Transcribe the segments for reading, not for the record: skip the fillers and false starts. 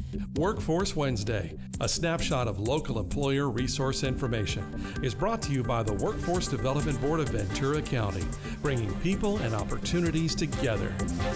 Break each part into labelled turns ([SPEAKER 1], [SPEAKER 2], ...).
[SPEAKER 1] Workforce Wednesday, a snapshot of local employer resource information, is brought to you by the Workforce Development Board of Ventura County, bringing people and opportunities together.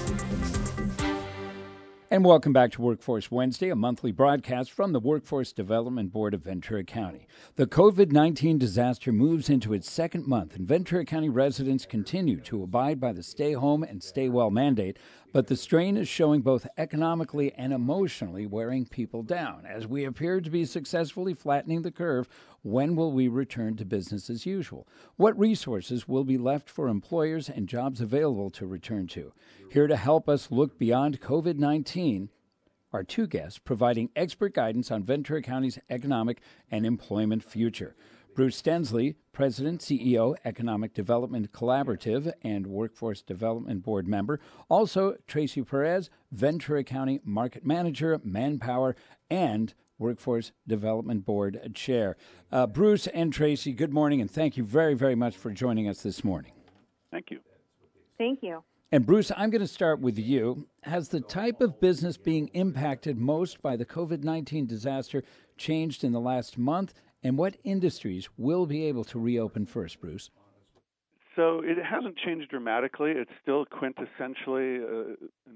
[SPEAKER 2] And welcome back to Workforce Wednesday, a monthly broadcast from the Workforce Development Board of Ventura County. The COVID-19 disaster moves into its second month, and Ventura County residents continue to abide by the stay home and stay well mandate, but the strain is showing both economically and emotionally wearing people down. As we appear to be successfully flattening the curve, when will we return to business as usual? What resources will be left for employers and jobs available to return to? Here to help us look beyond COVID-19 are two guests providing expert guidance on Ventura County's economic and employment future. Bruce Stensley, President, CEO, Economic Development Collaborative and Workforce Development Board member. Also, Tracy Perez, Ventura County Market Manager, Manpower, and Workforce Development Board Chair. Bruce and Tracy, good morning, and thank you very, very much for joining us this morning.
[SPEAKER 3] Thank you.
[SPEAKER 4] Thank you.
[SPEAKER 2] And Bruce, I'm going to start with you. Has the type of business being impacted most by the COVID-19 disaster changed in the last month? And what industries will be able to reopen first, Bruce?
[SPEAKER 3] So it hasn't changed dramatically. It's still quintessentially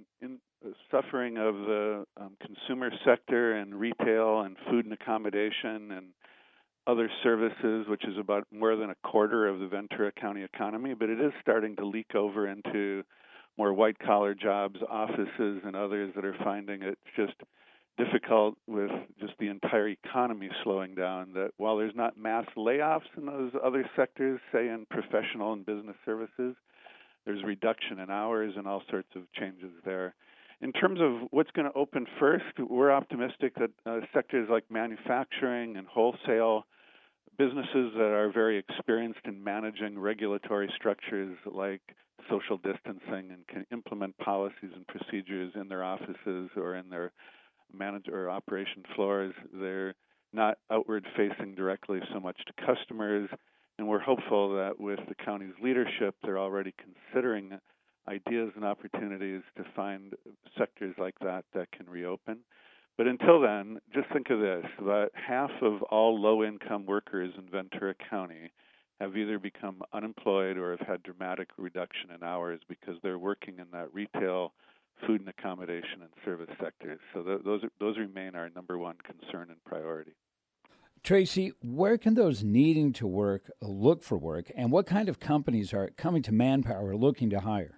[SPEAKER 3] suffering of the consumer sector and retail and food and accommodation and other services, which is about more than a quarter of the Ventura County economy. But it is starting to leak over into more white-collar jobs, offices, and others that are finding it just difficult with just the entire economy slowing down, that while there's not mass layoffs in those other sectors, say in professional and business services, there's reduction in hours and all sorts of changes there. In terms of what's going to open first, we're optimistic that sectors like manufacturing and wholesale, businesses that are very experienced in managing regulatory structures like social distancing and can implement policies and procedures in their offices or in their or operation floors. They're not outward facing directly so much to customers, and we're hopeful that with the county's leadership, they're already considering ideas and opportunities to find sectors like that that can reopen. But until then, just think of this, that half of all low-income workers in Ventura County have either become unemployed or have had dramatic reduction in hours because they're working in that retail, food and accommodation, and service sectors. So those remain our number one concern and priority.
[SPEAKER 2] Tracy, where can those needing to work look for work, and what kind of companies are coming to Manpower looking to hire?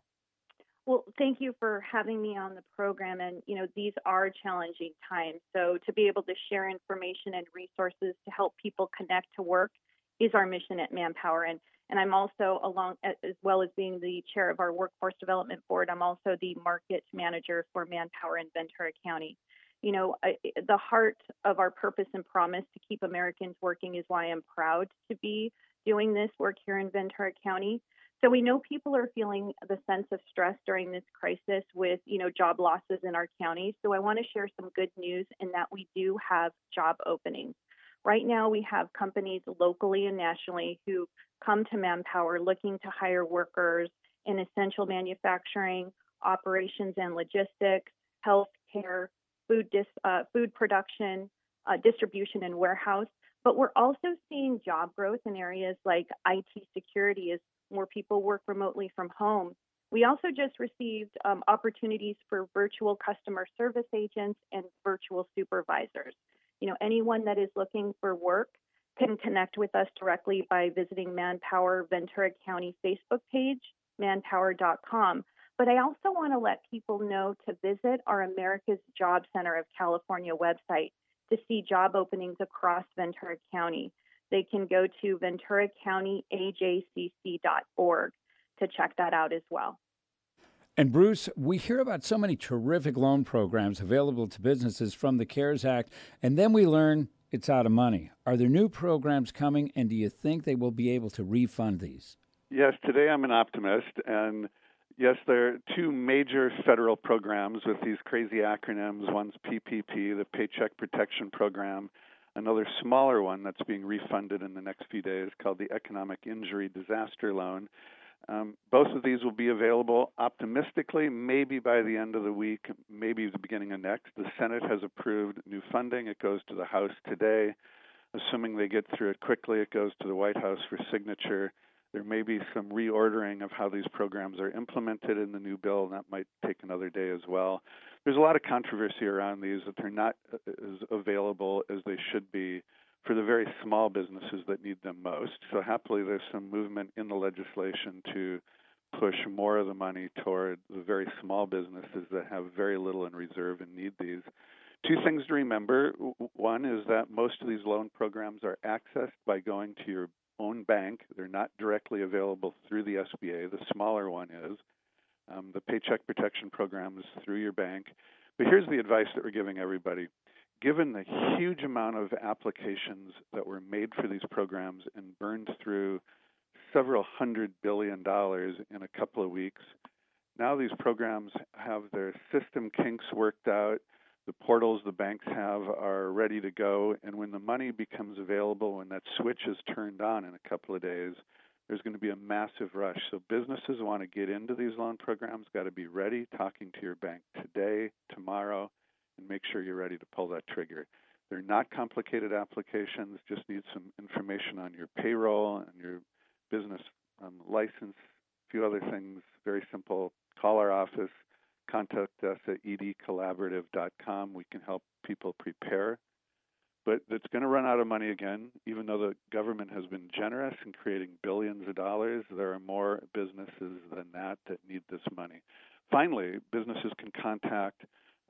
[SPEAKER 4] Well, thank you for having me on the program. And, these are challenging times. So to be able to share information and resources to help people connect to work is our mission at Manpower. And I'm also, as well as being the chair of our Workforce Development Board, I'm also the market manager for Manpower in Ventura County. The heart of our purpose and promise to keep Americans working is why I'm proud to be doing this work here in Ventura County. So we know people are feeling the sense of stress during this crisis with, job losses in our county. So I want to share some good news in that we do have job openings. Right now, we have companies locally and nationally who come to Manpower looking to hire workers in essential manufacturing, operations and logistics, healthcare, food production, distribution and warehouse. But we're also seeing job growth in areas like IT security as more people work remotely from home. We also just received opportunities for virtual customer service agents and virtual supervisors. Anyone that is looking for work can connect with us directly by visiting Manpower Ventura County Facebook page, manpower.com. But I also want to let people know to visit our America's Job Center of California website to see job openings across Ventura County. They can go to venturacountyajcc.org to check that out as well.
[SPEAKER 2] And Bruce, we hear about so many terrific loan programs available to businesses from the CARES Act, and then we learn it's out of money. Are there new programs coming, and do you think they will be able to refund these?
[SPEAKER 3] Yes, today I'm an optimist, and yes, there are two major federal programs with these crazy acronyms. One's PPP, the Paycheck Protection Program, another smaller one that's being refunded in the next few days called the Economic Injury Disaster Loan. Both of these will be available optimistically, maybe by the end of the week, maybe the beginning of next. The Senate has approved new funding. It goes to the House today. Assuming they get through it quickly, it goes to the White House for signature. There may be some reordering of how these programs are implemented in the new bill, and that might take another day as well. There's a lot of controversy around these, that they're not as available as they should be for the very small businesses that need them most. So happily, there's some movement in the legislation to push more of the money toward the very small businesses that have very little in reserve and need these. Two things to remember. One is that most of these loan programs are accessed by going to your own bank. They're not directly available through the SBA. The smaller one is. The Paycheck Protection Program is through your bank. But here's the advice that we're giving everybody. Given the huge amount of applications that were made for these programs and burned through several $100 billion in a couple of weeks, now these programs have their system kinks worked out. The portals the banks have are ready to go. And when the money becomes available, when that switch is turned on in a couple of days, there's going to be a massive rush. So businesses want to get into these loan programs, got to be ready, talking to your bank today, tomorrow, and make sure you're ready to pull that trigger. They're not complicated applications, just need some information on your payroll and your business license, a few other things, very simple. Call our office, contact us at edcollaborative.com. We can help people prepare. But it's going to run out of money again. Even though the government has been generous in creating billions of dollars, there are more businesses than that need this money. Finally, businesses can contact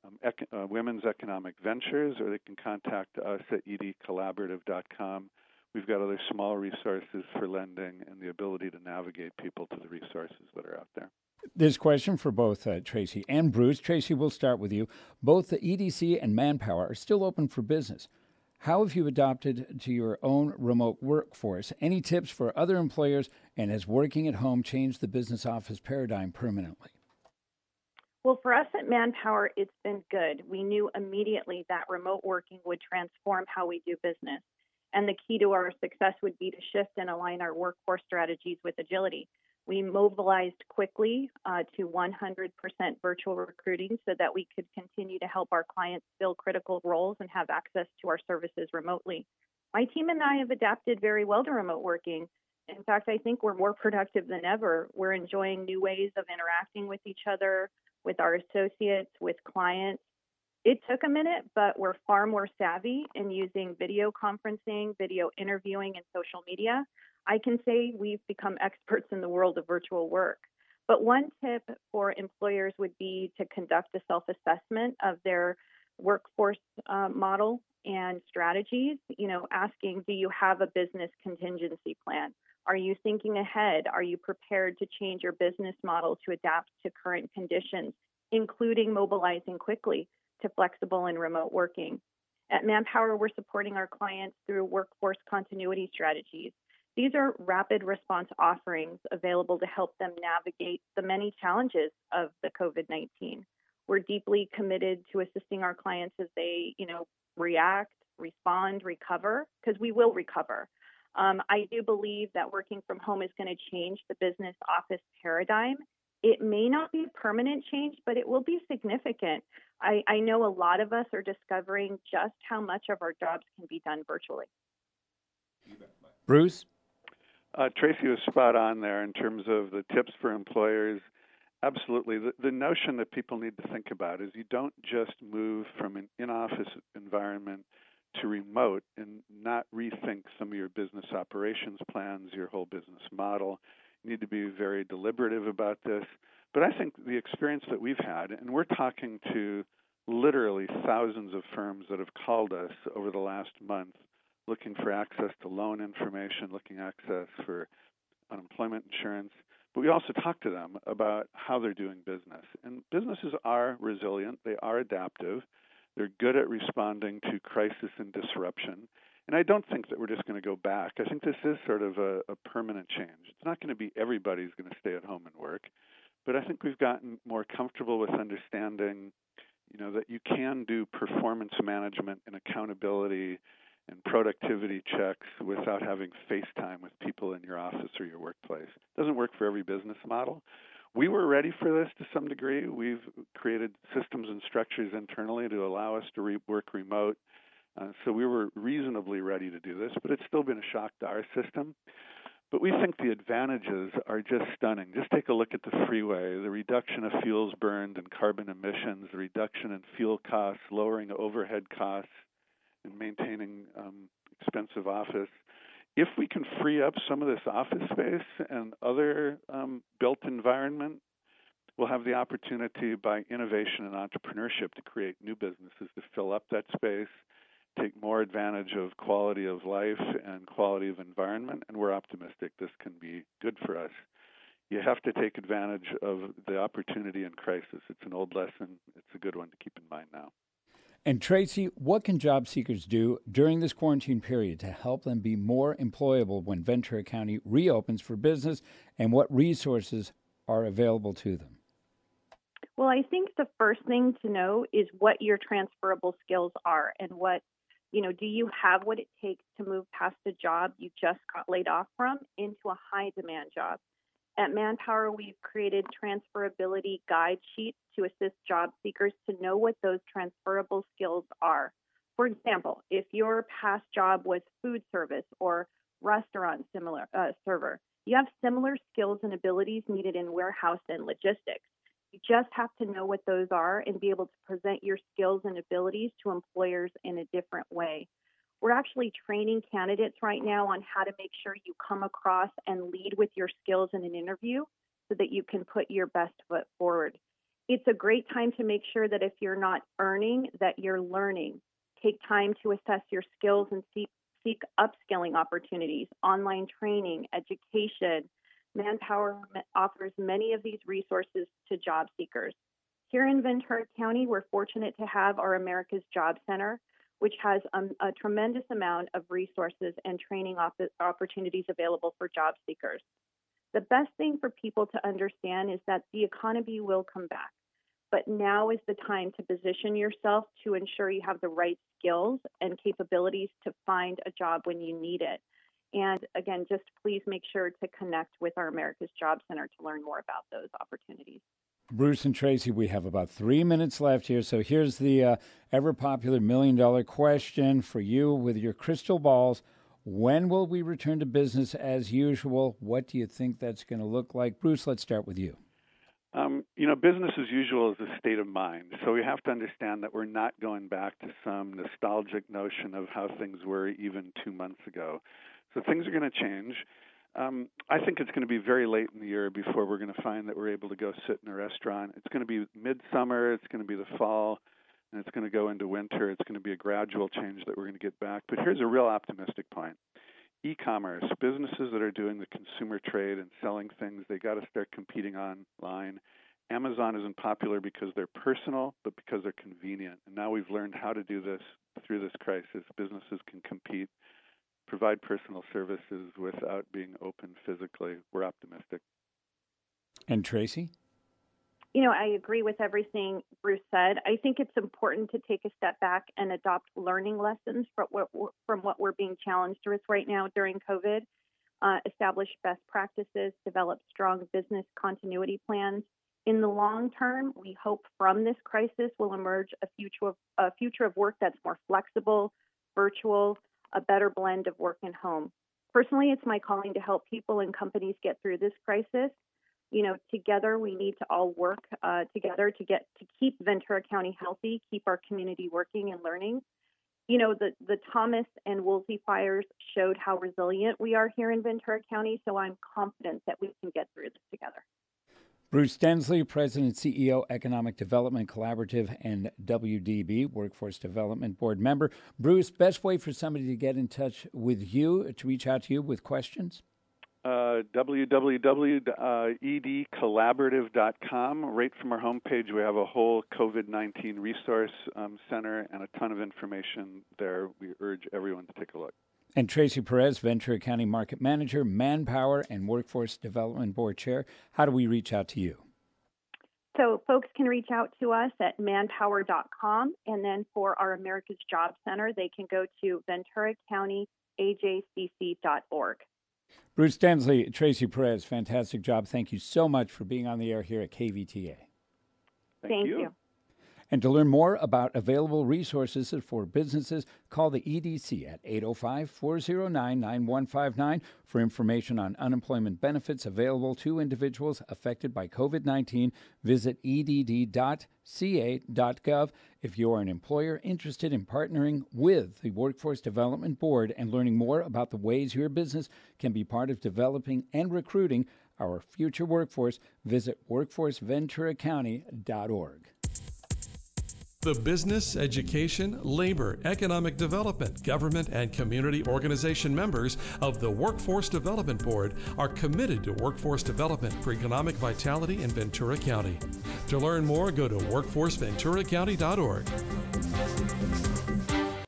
[SPEAKER 3] Women's Economic Ventures, or they can contact us at edcollaborative.com. We've got other small resources for lending and the ability to navigate people to the resources that are out there.
[SPEAKER 2] This question for both Tracy and Bruce. Tracy, we'll start with you. Both the EDC and Manpower are still open for business. How have you adopted to your own remote workforce? Any tips for other employers? And has working at home changed the business office paradigm permanently?
[SPEAKER 4] Well, for us at Manpower, it's been good. We knew immediately that remote working would transform how we do business. And the key to our success would be to shift and align our workforce strategies with agility. We mobilized quickly to 100% virtual recruiting so that we could continue to help our clients fill critical roles and have access to our services remotely. My team and I have adapted very well to remote working. In fact, I think we're more productive than ever. We're enjoying new ways of interacting with each other, with our associates, with clients. It took a minute, but we're far more savvy in using video conferencing, video interviewing, and social media. I can say we've become experts in the world of virtual work. But one tip for employers would be to conduct a self-assessment of their workforce model and strategies, asking, do you have a business contingency plan? Are you thinking ahead? Are you prepared to change your business model to adapt to current conditions, including mobilizing quickly to flexible and remote working? At Manpower, we're supporting our clients through workforce continuity strategies. These are rapid response offerings available to help them navigate the many challenges of the COVID-19. We're deeply committed to assisting our clients as they, react, respond, recover, because we will recover. I do believe that working from home is going to change the business office paradigm. It may not be a permanent change, but it will be significant. I know a lot of us are discovering just how much of our jobs can be done virtually.
[SPEAKER 2] Bruce?
[SPEAKER 3] Tracy was spot on there in terms of the tips for employers. Absolutely. The notion that people need to think about is you don't just move from an in-office environment to remote and not rethink some of your business operations plans, your whole business model. You need to be very deliberative about this. But I think the experience that we've had, and we're talking to literally thousands of firms that have called us over the last month looking for access to loan information, looking access for unemployment insurance. But we also talk to them about how they're doing business. And businesses are resilient. They are adaptive. They're good at responding to crisis and disruption. And I don't think that we're just going to go back. I think this is sort of a permanent change. It's not going to be everybody's going to stay at home and work. But I think we've gotten more comfortable with understanding, that you can do performance management and accountability and productivity checks without having FaceTime with people in your office or your workplace. It doesn't work for every business model. We were ready for this to some degree. We've created systems and structures internally to allow us to work remote. So we were reasonably ready to do this, but it's still been a shock to our system. But we think the advantages are just stunning. Just take a look at the freeway, the reduction of fuels burned and carbon emissions, the reduction in fuel costs, lowering overhead costs, and maintaining expensive office. If we can free up some of this office space and other built environment, we'll have the opportunity by innovation and entrepreneurship to create new businesses to fill up that space, take more advantage of quality of life and quality of environment, and we're optimistic this can be good for us. You have to take advantage of the opportunity in crisis. It's an old lesson. It's a good one to keep in mind now.
[SPEAKER 2] And Tracy, what can job seekers do during this quarantine period to help them be more employable when Ventura County reopens for business, and what resources are available to them?
[SPEAKER 4] Well, I think the first thing to know is what your transferable skills are and do you have what it takes to move past a job you just got laid off from into a high demand job? At Manpower, we've created transferability guide sheets to assist job seekers to know what those transferable skills are. For example, if your past job was food service or restaurant server, you have similar skills and abilities needed in warehouse and logistics. You just have to know what those are and be able to present your skills and abilities to employers in a different way. We're actually training candidates right now on how to make sure you come across and lead with your skills in an interview so that you can put your best foot forward. It's a great time to make sure that if you're not earning, that you're learning. Take time to assess your skills and seek upskilling opportunities, online training, education. Manpower offers many of these resources to job seekers. Here in Ventura County, we're fortunate to have our America's Job Center, which has a tremendous amount of resources and training opportunities available for job seekers. The best thing for people to understand is that the economy will come back, but now is the time to position yourself to ensure you have the right skills and capabilities to find a job when you need it. And again, just please make sure to connect with our America's Job Center to learn more about those opportunities.
[SPEAKER 2] Bruce and Tracy, we have about 3 minutes left here. So here's the ever-popular $1 million question for you with your crystal balls. When will we return to business as usual? What do you think that's going to look like? Bruce, let's start with you.
[SPEAKER 3] Business as usual is a state of mind. So we have to understand that we're not going back to some nostalgic notion of how things were even 2 months ago. So things are going to change. I think it's going to be very late in the year before we're going to find that we're able to go sit in a restaurant. It's going to be midsummer, it's going to be the fall, and it's going to go into winter. It's going to be a gradual change that we're going to get back. But here's a real optimistic point. E-commerce, businesses that are doing the consumer trade and selling things, they got to start competing online. Amazon isn't popular because they're personal, but because they're convenient. And now we've learned how to do this through this crisis. Businesses can compete, provide personal services without being open physically. We're optimistic.
[SPEAKER 2] And Tracy?
[SPEAKER 4] I agree with everything Bruce said. I think it's important to take a step back and adopt learning lessons from what we're being challenged with right now during COVID, establish best practices, develop strong business continuity plans. In the long term, we hope from this crisis will emerge a future of work that's more flexible, virtual, a better blend of work and home. Personally, it's my calling to help people and companies get through this crisis. Together we need to all work together to keep Ventura County healthy, keep our community working and learning. The Thomas and Woolsey fires showed how resilient we are here in Ventura County, so I'm confident that we can get through this together.
[SPEAKER 2] Bruce Densley, President, CEO, Economic Development Collaborative, and WDB, Workforce Development Board member. Bruce, best way for somebody to get in touch with you, to reach out to you with questions?
[SPEAKER 3] www.edcollaborative.com. Right from our homepage, we have a whole COVID-19 resource center and a ton of information there. We urge everyone to take a look.
[SPEAKER 2] And Tracy Perez, Ventura County Market Manager, Manpower and Workforce Development Board Chair. How do we reach out to you?
[SPEAKER 4] So folks can reach out to us at manpower.com, and then for our America's Job Center, they can go to VenturaCountyAJCC.org.
[SPEAKER 2] Bruce Densley, Tracy Perez, fantastic job. Thank you so much for being on the air here at KVTA.
[SPEAKER 3] Thank you.
[SPEAKER 2] And to learn more about available resources for businesses, call the EDC at 805-409-9159 for information on unemployment benefits available to individuals affected by COVID-19. Visit edd.ca.gov. If you are an employer interested in partnering with the Workforce Development Board and learning more about the ways your business can be part of developing and recruiting our future workforce, visit workforceventuracounty.org.
[SPEAKER 1] The business, education, labor, economic development, government, and community organization members of the Workforce Development Board are committed to workforce development for economic vitality in Ventura County. To learn more, go to workforceventuracounty.org.